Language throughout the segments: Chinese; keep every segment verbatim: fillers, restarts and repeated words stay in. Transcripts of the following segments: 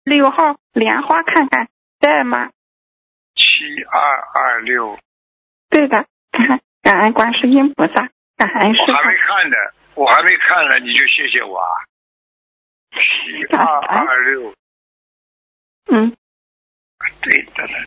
六号莲花看看在吗？ 七二二六。 对的，感感恩观世音菩萨，感恩师我还没看呢，我还没看呢，你就谢谢我啊。七二二六。 嗯， 对的了。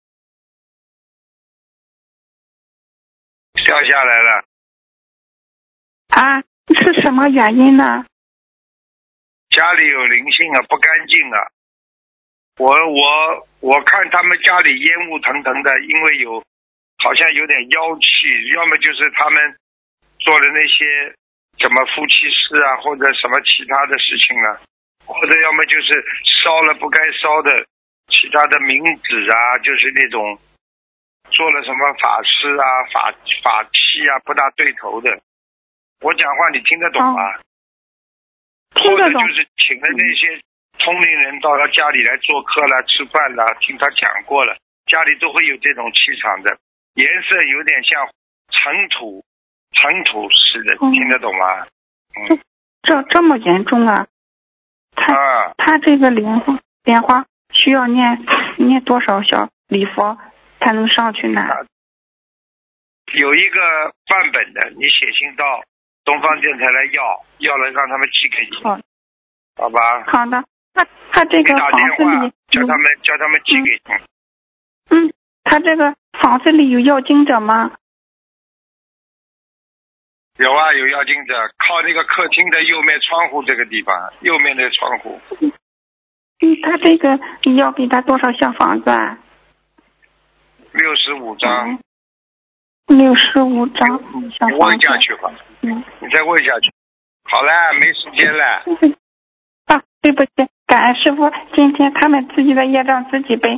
掉下来了。 啊，是什么原因呢？ 家里有灵性啊，不干净啊。我我我看他们家里烟雾腾腾的，因为有好像有点妖气，要么就是他们做的那些什么夫妻事啊，或者什么其他的事情啊，或者要么就是烧了不该烧的其他的冥纸啊，就是那种做了什么法事啊、法法器啊，不大对头的。我讲话你听得懂吗？ 哦、听得懂。 或者就是请了那些通灵人到他家里来做客了、吃饭了，听他讲过了，家里都会有这种气场的，颜色有点像尘土、尘土似的， 嗯、 听得懂吗？ 嗯，这这么严重啊？他、 啊、 他这个莲花莲花需要念念多少小礼佛才能上去呢？ 有一个范本的，你写信到东方电台来要，要了让他们寄给你。 好， 好吧。 好的，他他这个打房子电话里叫他们叫他们寄给你。 嗯，他这个房子里有要经者吗？ 有啊，有要经者，靠那个客厅的右面窗户这个地方，右面的窗户。 嗯，他这个你要给他多少小房子啊？ 六十五张。 六十五张小房子。 你问下去吧。 嗯， 你再问下去。好了，没时间了。 啊，对不起，感恩师傅，今天他们自己的业障自己背。